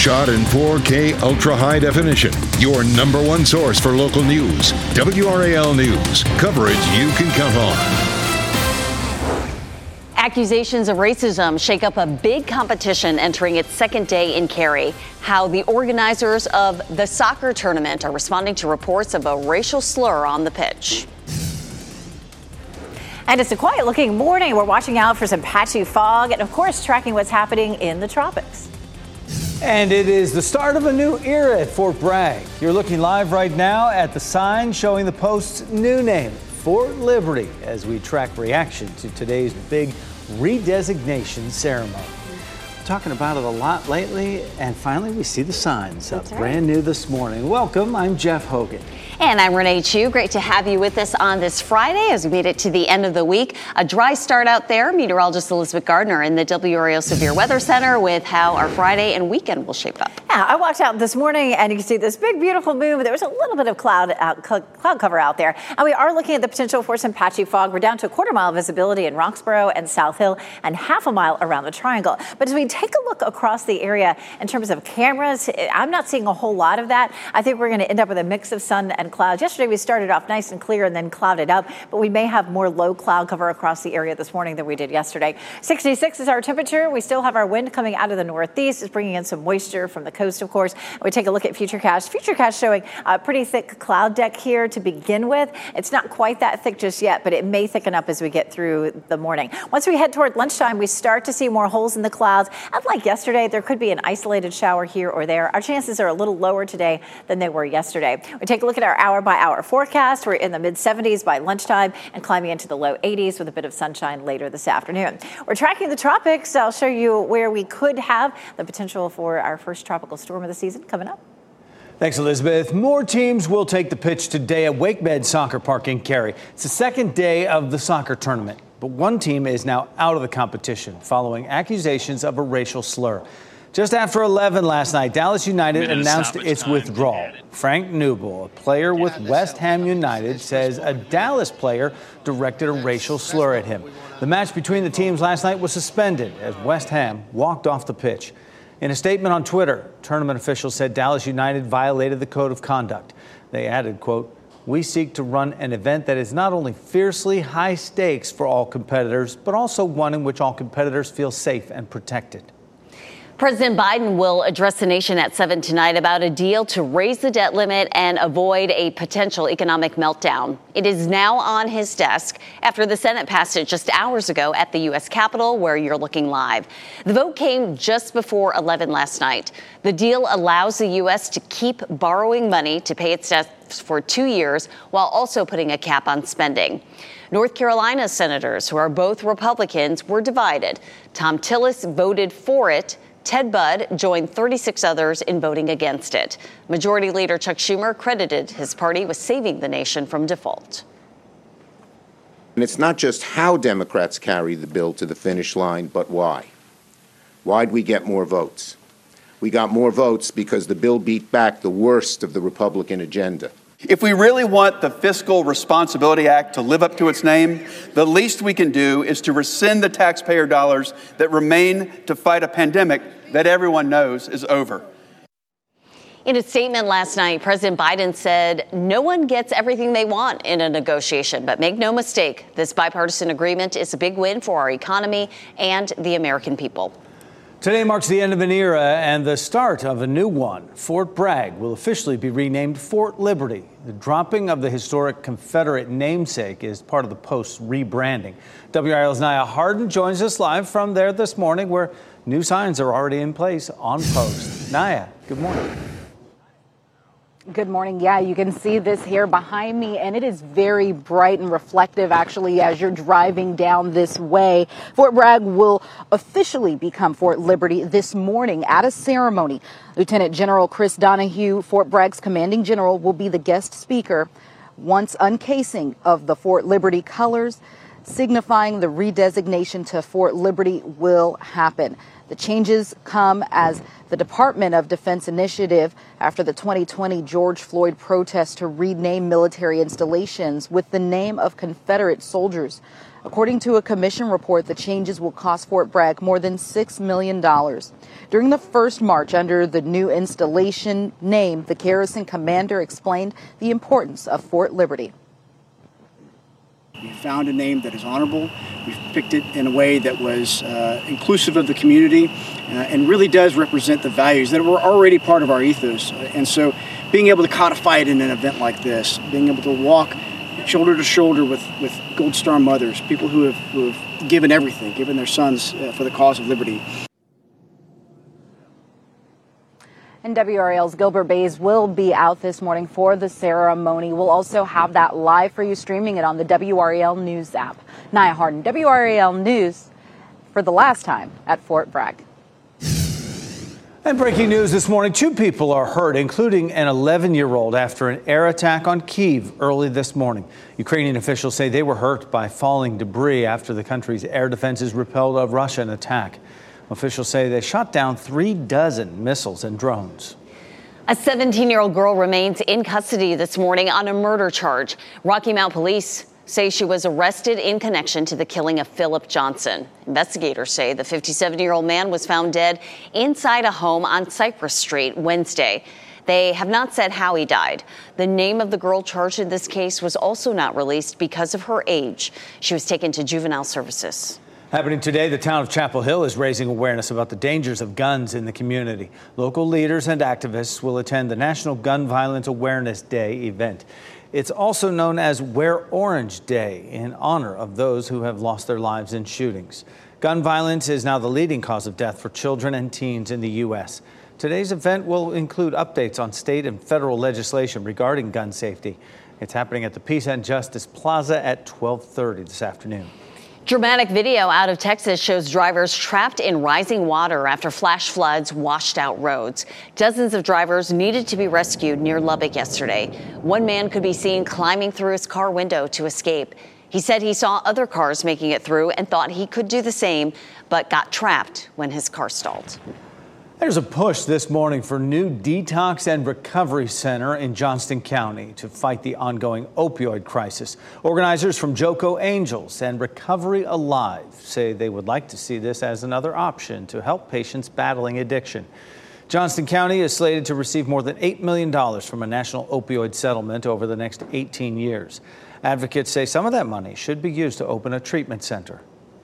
shot in 4K ultra high definition. Your number one source for local news. WRAL News. Coverage you can count on. Accusations of racism shake up a big competition entering its second day in Cary. How the organizers of the soccer tournament are responding to reports of a racial slur on the pitch. And it's a quiet-looking morning. We're watching out for some patchy fog and, of course, tracking what's happening in the tropics. And it is the start of a new era at Fort Bragg. You're looking live right now at the sign showing the post's new name, Fort Liberty, as we track reaction to today's big redesignation ceremony. Talking about it a lot lately, and finally we see the signs up brand new this morning. Welcome, I'm Jeff Hogan. And I'm Renee Chu. Great to have you with us on this Friday as we made it to the end of the week. A dry start out there. Meteorologist Elizabeth Gardner in the WRAL Severe Weather Center with how our Friday and weekend will shape up. Yeah, I walked out this morning and you can see this big, beautiful moon, but there was a little bit of cloud cover out there. And we are looking at the potential for some patchy fog. We're down to a quarter-mile visibility in Roxborough and South Hill and half a mile around the Triangle. But as we take a look across the area in terms of cameras, I'm not seeing a whole lot of that. I think we're going to end up with a mix of sun and clouds. Yesterday we started off nice and clear and then clouded up, but we may have more low cloud cover across the area this morning than we did yesterday. 66 is our temperature. We still have our wind coming out of the northeast. It's bringing in some moisture from the coast, of course. We take a look at Futurecast. Futurecast showing a pretty thick cloud deck here to begin with. It's not quite that thick just yet, but it may thicken up as we get through the morning. Once we head toward lunchtime, we start to see more holes in the clouds. Unlike yesterday, there could be an isolated shower here or there. Our chances are a little lower today than they were yesterday. We take a look at our hour-by-hour forecast. We're in the mid-70s by lunchtime and climbing into the low 80s with a bit of sunshine later this afternoon. We're tracking the tropics. I'll show you where we could have the potential for our first tropical storm of the season coming up. Thanks, Elizabeth. More teams will take the pitch today at WakeMed Soccer Park in Cary. It's the second day of the soccer tournament, but one team is now out of the competition following accusations of a racial slur. Just after 11 last night, Dallas United announced its withdrawal. Frank Newble, a player with West Ham United, says a Dallas player directed a racial slur at him. The match between the teams last night was suspended as West Ham walked off the pitch. In a statement on Twitter, tournament officials said Dallas United violated the code of conduct. They added, quote, "We seek to run an event that is not only fiercely high stakes for all competitors, but also one in which all competitors feel safe and protected." President Biden will address the nation at 7 tonight about a deal to raise the debt limit and avoid a potential economic meltdown. It is now on his desk after the Senate passed it just hours ago at the U.S. Capitol, where you're looking live. The vote came just before 11 last night. The deal allows the U.S. to keep borrowing money to pay its debts for 2 years while also putting a cap on spending. North Carolina senators, who are both Republicans, were divided. Thom Tillis voted for it. Ted Budd joined 36 others in voting against it. Majority Leader Chuck Schumer credited his party with saving the nation from default. And it's not just how Democrats carry the bill to the finish line, but why. Why'd we get more votes? We got more votes because the bill beat back the worst of the Republican agenda. If we really want the Fiscal Responsibility Act to live up to its name, the least we can do is to rescind the taxpayer dollars that remain to fight a pandemic that everyone knows is over. In a statement last night, President Biden said no one gets everything they want in a negotiation, but make no mistake, this bipartisan agreement is a big win for our economy and the American people. Today marks the end of an era and the start of a new one. Fort Bragg will officially be renamed Fort Liberty. The dropping of the historic Confederate namesake is part of the Post's rebranding. WRAL's Naya Harden joins us live from there this morning, where new signs are already in place on Post. Naya, good morning. Good morning. Yeah, you can see this here behind me, and it is very bright and reflective, actually, as you're driving down this way. Fort Bragg will officially become Fort Liberty this morning at a ceremony. Lieutenant General Chris Donahue, Fort Bragg's commanding general, will be the guest speaker. Once uncasing of the Fort Liberty colors, signifying the redesignation to Fort Liberty will happen. The changes come as the Department of Defense initiative after the 2020 George Floyd protest to rename military installations with the name of Confederate soldiers. According to a commission report, the changes will cost Fort Bragg more than $6 million. During the first march under the new installation name, the garrison commander explained the importance of Fort Liberty. We found a name that is honorable. We've picked it in a way that was inclusive of the community and really does represent the values that were already part of our ethos. And so being able to codify it in an event like this, being able to walk shoulder to shoulder with Gold Star mothers, people who have given everything, given their sons for the cause of liberty. And WRAL's Gilbert Bays will be out this morning for the ceremony. We'll also have that live for you, streaming it on the WRAL News app. Nia Harden, WRAL News, for the last time at Fort Bragg. And breaking news this morning, 2 people are hurt, including an 11-year-old, after an air attack on Kyiv early this morning. Ukrainian officials say they were hurt by falling debris after the country's air defenses repelled a Russian attack. Officials say they shot down 36 missiles and drones. A 17-year-old girl remains in custody this morning on a murder charge. Rocky Mount police say she was arrested in connection to the killing of Philip Johnson. Investigators say the 57-year-old man was found dead inside a home on Cypress Street Wednesday. They have not said how he died. The name of the girl charged in this case was also not released because of her age. She was taken to juvenile services. Happening today, the town of Chapel Hill is raising awareness about the dangers of guns in the community. Local leaders and activists will attend the National Gun Violence Awareness Day event. It's also known as Wear Orange Day in honor of those who have lost their lives in shootings. Gun violence is now the leading cause of death for children and teens in the U.S. Today's event will include updates on state and federal legislation regarding gun safety. It's happening at the Peace and Justice Plaza at 12:30 this afternoon. Dramatic video out of Texas shows drivers trapped in rising water after flash floods washed out roads. Dozens of drivers needed to be rescued near Lubbock yesterday. One man could be seen climbing through his car window to escape. He said he saw other cars making it through and thought he could do the same, but got trapped when his car stalled. There's a push this morning for new detox and recovery center in Johnston County to fight the ongoing opioid crisis. Organizers from Joco Angels and Recovery Alive say they would like to see this as another option to help patients battling addiction. Johnston County is slated to receive more than $8 million from a national opioid settlement over the next 18 years. Advocates say some of that money should be used to open a treatment center.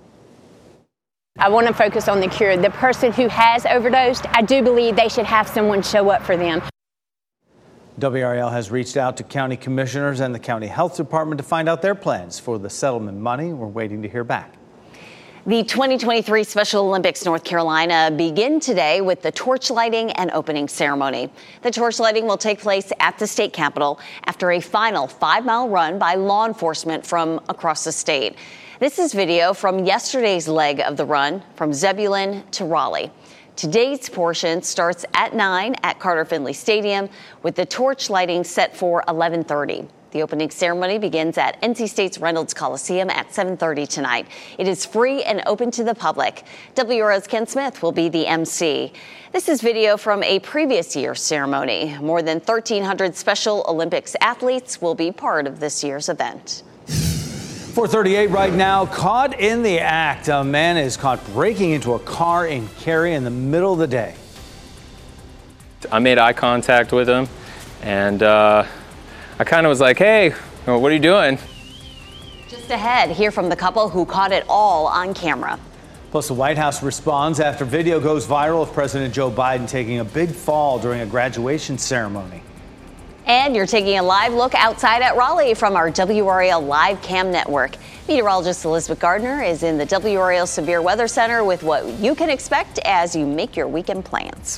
I want to focus on the cure. The person who has overdosed, I do believe they should have someone show up for them. WRAL has reached out to county commissioners and the county health department to find out their plans for the settlement money. We're waiting to hear back. The 2023 Special Olympics North Carolina begin today with the torch lighting and opening ceremony. The torch lighting will take place at the state capitol after a final 5-mile run by law enforcement from across the state. This is video from yesterday's leg of the run from Zebulon to Raleigh. Today's portion starts at 9 at Carter Finley Stadium with the torch lighting set for 11:30. The opening ceremony begins at NC State's Reynolds Coliseum at 7:30 tonight. It is free and open to the public. WRAL's Ken Smith will be the MC. This is video from a previous year's ceremony. More than 1,300 Special Olympics athletes will be part of this year's event. 4:38 right now, caught in the act. A man is caught breaking into a car in Cary in the middle of the day. I made eye contact with him, and I kind of was like, hey, what are you doing? Just ahead, hear from the couple who caught it all on camera. Plus, the White House responds after video goes viral of President Joe Biden taking a big fall during a graduation ceremony. And you're taking a live look outside at Raleigh from our WRAL Live Cam network. Meteorologist Elizabeth Gardner is in the WRAL Severe Weather Center with what you can expect as you make your weekend plans.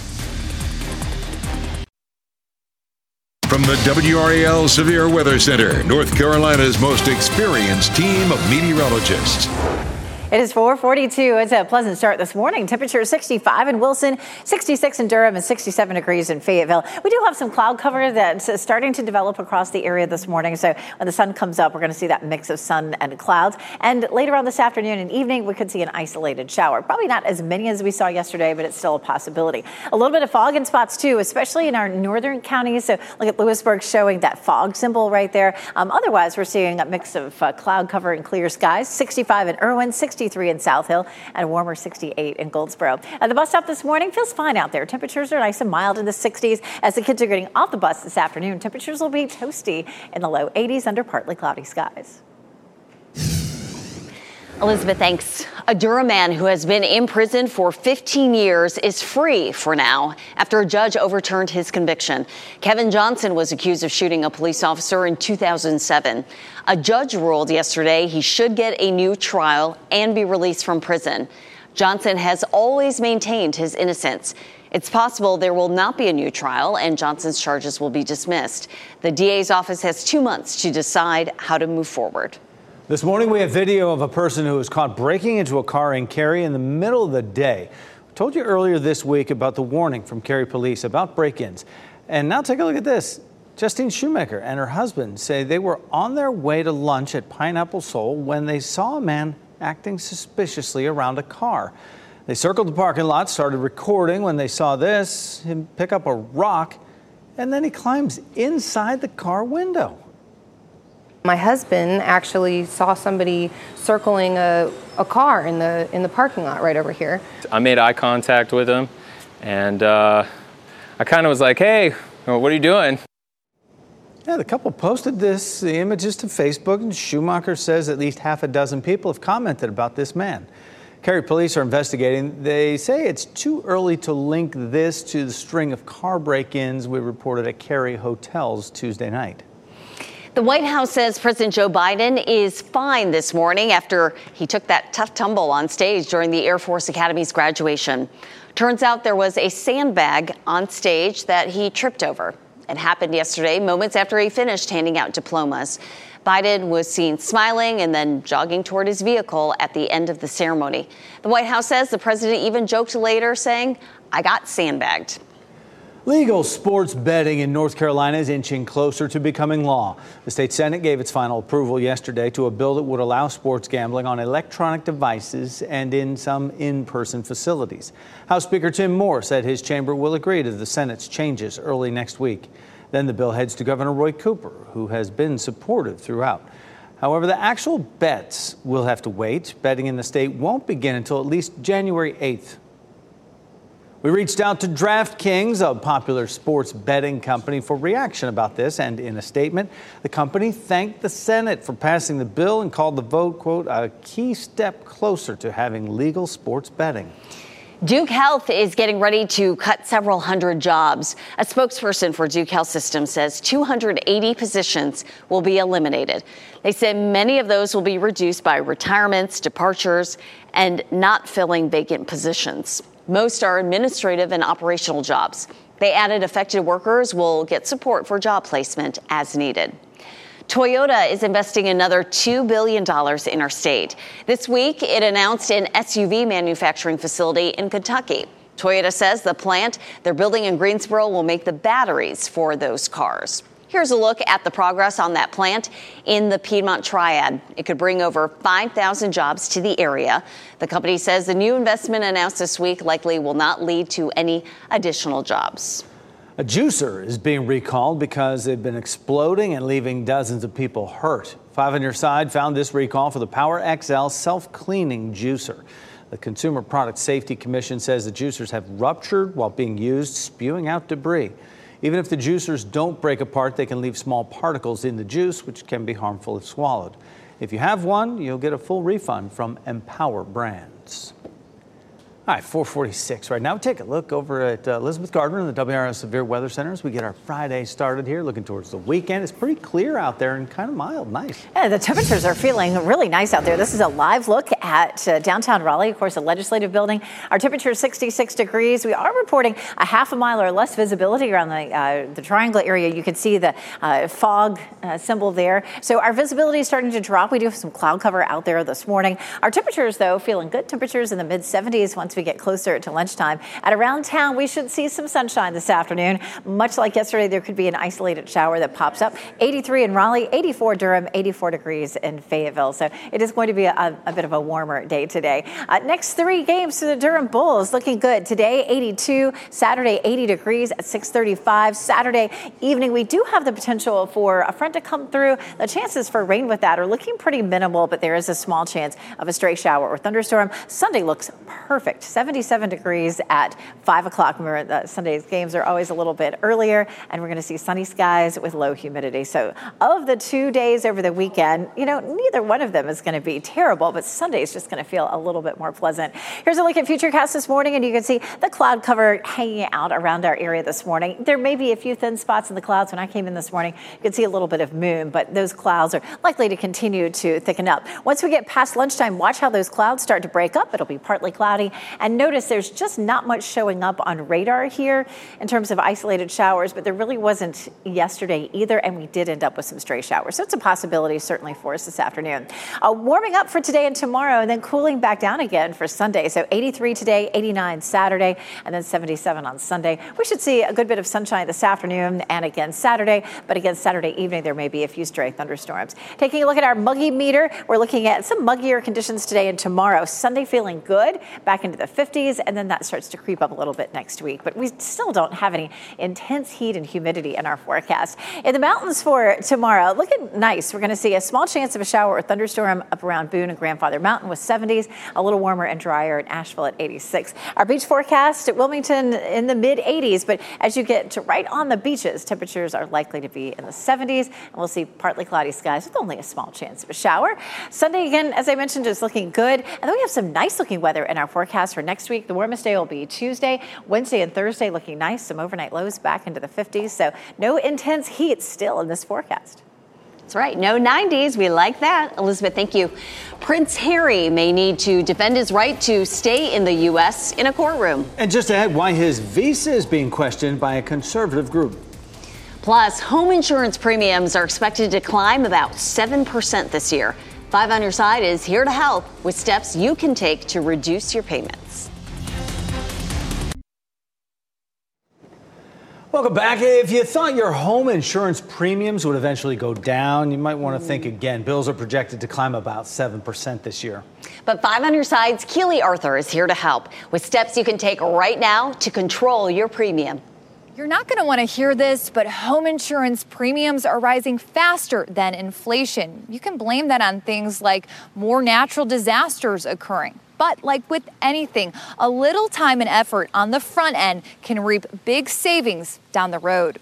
From the WRAL Severe Weather Center, North Carolina's most experienced team of meteorologists. It is 4:42. It's a pleasant start this morning. Temperature 65 in Wilson, 66 in Durham, and 67 degrees in Fayetteville. We do have some cloud cover that's starting to develop across the area this morning. So when the sun comes up, we're going to see that mix of sun and clouds. And later on this afternoon and evening, we could see an isolated shower. Probably not as many as we saw yesterday, but it's still a possibility. A little bit of fog in spots too, especially in our northern counties. So look at Lewisburg showing that fog symbol right there. Otherwise, we're seeing a mix of cloud cover and clear skies. 65 in Irwin, 63 in South Hill, and warmer 68 in Goldsboro. At the bus stop this morning, feels fine out there. Temperatures are nice and mild in the 60s. As the kids are getting off the bus this afternoon, temperatures will be toasty in the low 80s under partly cloudy skies. Elizabeth, thanks. A Durham man who has been in prison for 15 years is free for now after a judge overturned his conviction. Kevin Johnson was accused of shooting a police officer in 2007. A judge ruled yesterday he should get a new trial and be released from prison. Johnson has always maintained his innocence. It's possible there will not be a new trial and Johnson's charges will be dismissed. The DA's office has 2 months to decide how to move forward. This morning, we have video of a person who was caught breaking into a car in Cary in the middle of the day. We told you earlier this week about the warning from Cary police about break-ins. And now take a look at this. Justine Shoemaker and her husband say they were on their way to lunch at Pineapple Soul when they saw a man acting suspiciously around a car. They circled the parking lot, started recording when they saw him pick up a rock, and then he climbs inside the car window. My husband actually saw somebody circling a car in the parking lot right over here. I made eye contact with him, and I kind of was like, hey, what are you doing? Yeah, the couple posted the images to Facebook, and Schumacher says at least half a dozen people have commented about this man. Cary police are investigating. They say it's too early to link this to the string of car break-ins we reported at Cary hotels Tuesday night. The White House says President Joe Biden is fine this morning after he took that tough tumble on stage during the Air Force Academy's graduation. Turns out there was a sandbag on stage that he tripped over. It happened yesterday, moments after he finished handing out diplomas. Biden was seen smiling and then jogging toward his vehicle at the end of the ceremony. The White House says the president even joked later, saying, "I got sandbagged." Legal sports betting in North Carolina is inching closer to becoming law. The state Senate gave its final approval yesterday to a bill that would allow sports gambling on electronic devices and in some in-person facilities. House Speaker Tim Moore said his chamber will agree to the Senate's changes early next week. Then the bill heads to Governor Roy Cooper, who has been supportive throughout. However, the actual bets will have to wait. Betting in the state won't begin until at least January 8th. We reached out to DraftKings, a popular sports betting company, for reaction about this. And in a statement, the company thanked the Senate for passing the bill and called the vote, quote, a key step closer to having legal sports betting. Duke Health is getting ready to cut several hundred jobs. A spokesperson for Duke Health System says 280 positions will be eliminated. They say many of those will be reduced by retirements, departures, and not filling vacant positions. Most are administrative and operational jobs. They added affected workers will get support for job placement as needed. Toyota is investing another $2 billion in our state. This week, it announced an SUV manufacturing facility in Kentucky. Toyota says the plant they're building in Greensboro will make the batteries for those cars. Here's a look at the progress on that plant in the Piedmont Triad. It could bring over 5,000 jobs to the area. The company says the new investment announced this week likely will not lead to any additional jobs. A juicer is being recalled because they've been exploding and leaving dozens of people hurt. 5 on Your Side found this recall for the Power XL self-cleaning juicer. The Consumer Product Safety Commission says the juicers have ruptured while being used, spewing out debris. Even if the juicers don't break apart, they can leave small particles in the juice, which can be harmful if swallowed. If you have one, you'll get a full refund from Empower Brands. All right, 446 right now. Take a look over at Elizabeth Gardner in the WRAL Severe Weather Center as we get our Friday started here, looking towards the weekend. It's pretty clear out there and kind of mild. Nice. Yeah, the temperatures are feeling really nice out there. This is a live look at downtown Raleigh, of course, the legislative building. Our temperature is 66 degrees. We are reporting a half a mile or less visibility around the triangle area. You can see the fog symbol there. So our visibility is starting to drop. We do have some cloud cover out there this morning. Our temperatures, though, feeling good. Temperatures in the mid-70s once we get closer to lunchtime. At around town, we should see some sunshine this afternoon. Much like yesterday, there could be an isolated shower that pops up. 83 in Raleigh, 84 Durham, 84 degrees in Fayetteville. So it is going to be a bit of a warmer day today. Next 3 games for the Durham Bulls looking good. Today, 82, Saturday, 80 degrees at 6:35. Saturday evening, we do have the potential for a front to come through. The chances for rain with that are looking pretty minimal, but there is a small chance of a stray shower or thunderstorm. Sunday looks perfect. 77 degrees at 5 o'clock. Remember, Sunday's games are always a little bit earlier, and we're going to see sunny skies with low humidity. So of the 2 days over the weekend, neither one of them is going to be terrible, but Sunday is just going to feel a little bit more pleasant. Here's a look at Futurecast this morning, and you can see the cloud cover hanging out around our area this morning. There may be a few thin spots in the clouds. When I came in this morning, you could see a little bit of moon, but those clouds are likely to continue to thicken up. Once we get past lunchtime, watch how those clouds start to break up. It'll be partly cloudy, and notice there's just not much showing up on radar here in terms of isolated showers, but there really wasn't yesterday either, and we did end up with some stray showers. So it's a possibility certainly for us this afternoon. Warming up for today and tomorrow, and then cooling back down again for Sunday. So 83 today, 89 Saturday, and then 77 on Sunday. We should see a good bit of sunshine this afternoon and again Saturday, but again Saturday evening there may be a few stray thunderstorms. Taking a look at our muggy meter, we're looking at some muggier conditions today and tomorrow. Sunday feeling good, back into the 50s, and then that starts to creep up a little bit next week. But we still don't have any intense heat and humidity in our forecast. In the mountains for tomorrow, looking nice. We're going to see a small chance of a shower or thunderstorm up around Boone and Grandfather Mountain with 70s, a little warmer and drier in Asheville at 86. Our beach forecast at Wilmington in the mid-80s, but as you get to right on the beaches, temperatures are likely to be in the 70s, and we'll see partly cloudy skies with only a small chance of a shower. Sunday, again, as I mentioned, is looking good. And then we have some nice looking weather in our forecast for next week. The warmest day will be Tuesday. Wednesday and Thursday looking nice. Some overnight lows back into the 50s. So no intense heat still in this forecast. That's right. No 90s. We like that. Elizabeth, thank you. Prince Harry may need to defend his right to stay in the U.S. in a courtroom. And just to add why his visa is being questioned by a conservative group. Plus, home insurance premiums are expected to climb about 7% this year. 5 on Your Side is here to help with steps you can take to reduce your payments. Welcome back. If you thought your home insurance premiums would eventually go down, you might want to think again. Bills are projected to climb about 7% this year. But 5 on Your Side's Keely Arthur is here to help with steps you can take right now to control your premium. You're not going to want to hear this, but home insurance premiums are rising faster than inflation. You can blame that on things like more natural disasters occurring. But like with anything, a little time and effort on the front end can reap big savings down the road.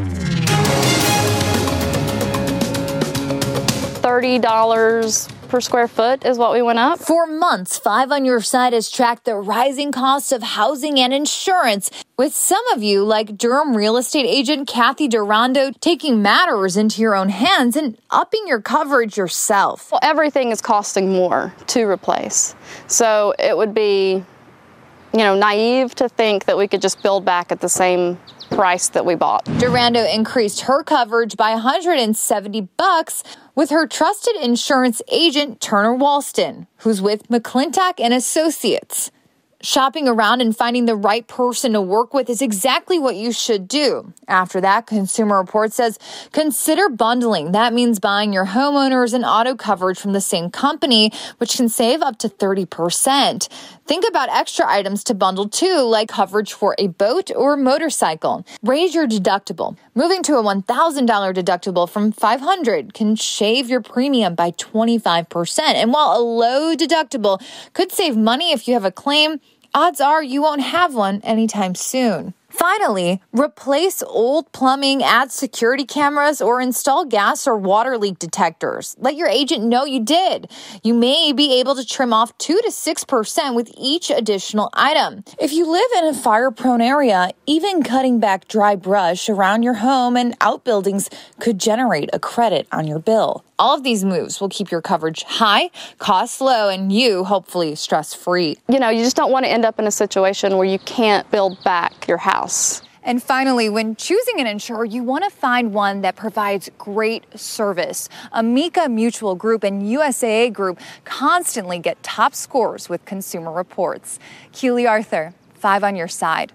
$30 per square foot is what we went up. For months, 5 on Your Side has tracked the rising costs of housing and insurance, with some of you, like Durham real estate agent Kathy Durando, taking matters into your own hands and upping your coverage yourself. Well, everything is costing more to replace. So it would be, naive to think that we could just build back at the same price that we bought. Durando increased her coverage by $170 with her trusted insurance agent, Turner Walston, who's with McClintock and Associates. Shopping around and finding the right person to work with is exactly what you should do. After that, Consumer Reports says consider bundling. That means buying your homeowners and auto coverage from the same company, which can save up to 30%. Think about extra items to bundle too, like coverage for a boat or motorcycle. Raise your deductible. Moving to a $1,000 deductible from $500 can shave your premium by 25%. And while a low deductible could save money if you have a claim, odds are you won't have one anytime soon. 5 Finally, replace old plumbing, add security cameras, or install gas or water leak detectors. Let your agent know you did. You may be able to trim off 2 to 6% with each additional item. If you live in a fire-prone area, even cutting back dry brush around your home and outbuildings could generate a credit on your bill. All of these moves will keep your coverage high, costs low, and you hopefully stress-free. You just don't want to end up in a situation where you can't build back your house. And finally, when choosing an insurer, you want to find one that provides great service. Amica Mutual Group and USAA Group constantly get top scores with Consumer Reports. Keely Arthur, 5 on your side.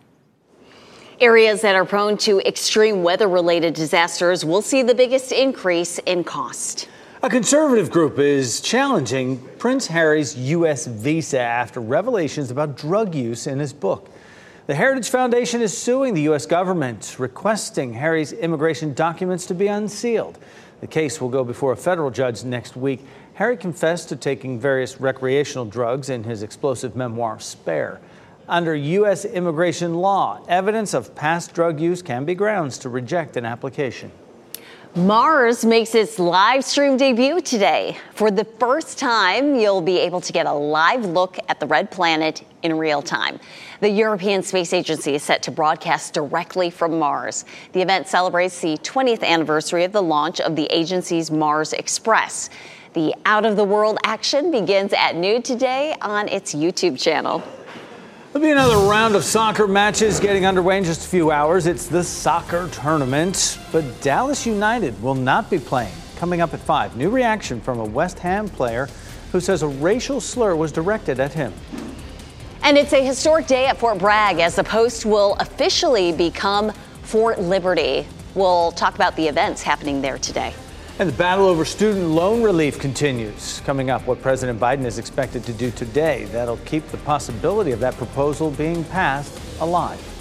Areas that are prone to extreme weather-related disasters will see the biggest increase in cost. A conservative group is challenging Prince Harry's U.S. visa after revelations about drug use in his book. The Heritage Foundation is suing the U.S. government, requesting Harry's immigration documents to be unsealed. The case will go before a federal judge next week. Harry confessed to taking various recreational drugs in his explosive memoir, Spare. Under U.S. immigration law, evidence of past drug use can be grounds to reject an application. Mars makes its live stream debut today. For the first time, you'll be able to get a live look at the red planet in real time. The European Space Agency is set to broadcast directly from Mars. The event celebrates the 20th anniversary of the launch of the agency's Mars Express. The out-of-the-world action begins at noon today on its YouTube channel. There'll be another round of soccer matches getting underway in just a few hours. It's the soccer tournament, but Dallas United will not be playing. Coming up at 5, new reaction from a West Ham player who says a racial slur was directed at him. And it's a historic day at Fort Bragg as the post will officially become Fort Liberty. We'll talk about the events happening there today. And the battle over student loan relief continues. Coming up, what President Biden is expected to do today that'll keep the possibility of that proposal being passed alive.